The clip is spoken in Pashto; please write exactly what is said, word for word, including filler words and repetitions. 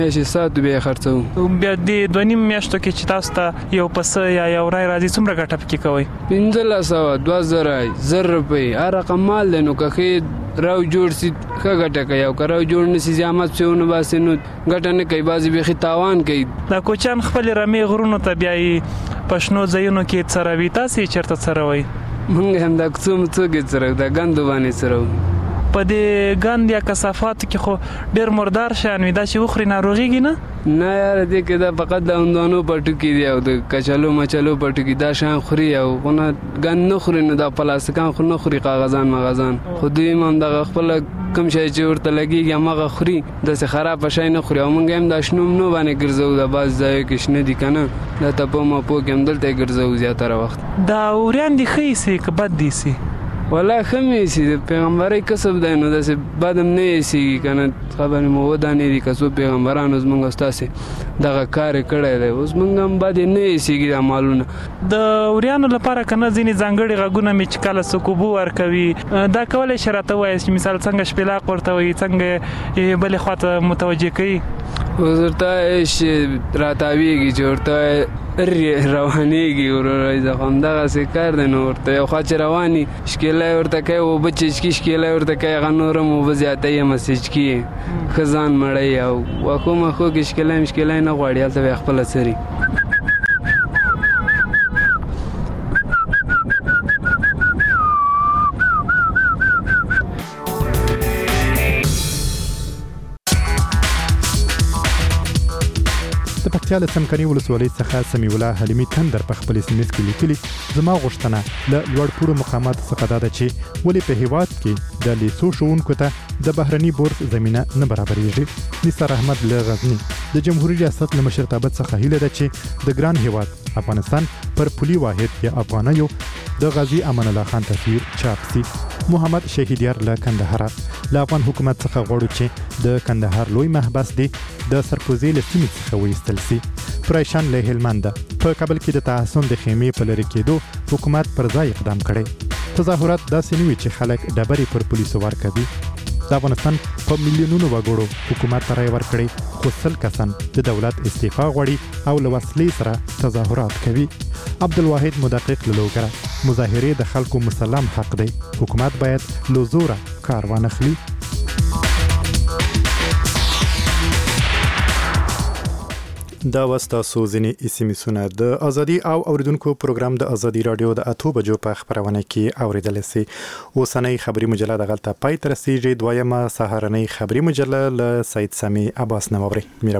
چې ساتو به خرڅو. بیا د دوه نیم میاشتو کې چې تاسو ته یو پسه یا یو رای راځي څومره ګټه پکې کوئ؟ پنځلس سوه دوه زره زر روپۍ هر رقم مال دی نو که ښې راو جوړ سي ښه ګټه کوي او که راو جوړ نه سي زحمت پسې ونه باسي نو ګټه نه کوي. بعضې بیخي تاوان کوي. دا کوچیان خپلې رمې غرونو ته بیایي په شنو ځایونو کې څروي، تاسې یې چېرته څروئ؟ مونږ هم دا کوڅو موڅو کې څرو، دا ګندو باندې څرو. په دې ګند یا کثافاتو کې خو ډېر مردار شیان وي، دا چې وخوري ناروغېږي نه؟ نه یاره دې کې دا فقط د هندوانو پټوکي دي او د کچلو مچلو پټوکي دا شیان خوري او خو نه ګند نه خوري. نو دا پلاستیکان خو نه خوري، کاغذان مغذان خو دوی هم همدغه خپله کوم شی چې ورته لګېږي همغه خوري، داسې خرابه شی نه خوري. او موږ هم دا شنو منو باندې ګرځوو، دا بعض ځایو کې شنه دي که نه، دا تپو مپو کې هم دلته یې ګرځوو زیاتره وخت. دا وریان دي ښه ایسي که بد دي ایسي؟ والله ښه مې ایسي، د پیغمبرۍ کسب دی نو داسې بد هم نه ایسېږي که نه. خبرې مو ودانې دي که څو پیغمبرانو زموږ او ستاسې دغه کار یې کړی دی، اوس موږ هم بد یې نه ایسېږي دا مالونه. د وریانو لپاره که نه ځینې ځانګړي غږونه مې چې کله څوک اوبه ورکوي، دا کولی شي راته ووایاست چې مثال څنګه شپېلاق ورته وایي، څنګه یې بلې خوا ته متوجه کوي؟ اوس ورته چې راتاویږي چې ورته روانېږي وروره زه خو همدغسې کار دی. نو ورته یو خوا چې رواني شکیلی ورته کوي، اوبه چچکي شکیلی ورته کوي، هغه نور هم اوبه زیاتوي هم سچکي ښه ځان مړوي. او واښو مښو کې شکیلی هم شکیلی نه غواړي، هلته به یې خپله څري. د پکتیا له څمکني ولسوالۍ څخه سمیع الله حلیمي تندر په خپل اس ام اس کې لیکلي، زما غوښتنه له لوړپوړو مقاماتو څخه دا ده چې ولې په هیواد کې د لیسو ښوونکو ته د بهرني بورس زمینه نه برابرېږي. نثار احمد له غزني د جمهوریت ریاست له مشرتابه څخه هیله ده چې د ګران هیواد افغانستان پر پولي واحد یا افغانیو د غازي امان الله خان تصویر چاپ سي. محمد شهیدیار له کندهار له افغان حکومت څخه غواړو چې د کندهار لوی محبس دی د سرپوزې له سیمې څخه وایستل سي. پرایشان له هلمند په کابل کې د تحسن د خیمې په لرې کېدو حکومت پر ځای اقدام کړی. تظاهرات داسې نه وي چې خلک ډبرې پر پولیسو ورکوي. د افغانستان په میلیونونو وګړو حکومت ته رایې ورکړې، خو سل کسان د دولت استعفا غواړي او له وسلې سره تظاهرات کوي. عبدالواحد مدقق له لوګره مظاهرې د خلکو مسلم حق دی، حکومت باید له زوره کار وانخلي. دا وستاسو ځینې اس ام اسونه د ازادي او اوریدونکو پروګرام د ازادي رادیو د اتو بجو په خبرونه کې اوریدل سي. اوسنۍ خبري مجله د غلطه پای تر سیږي. دویمه سهارنۍ خبري مجله له سید سامي عباس نووري.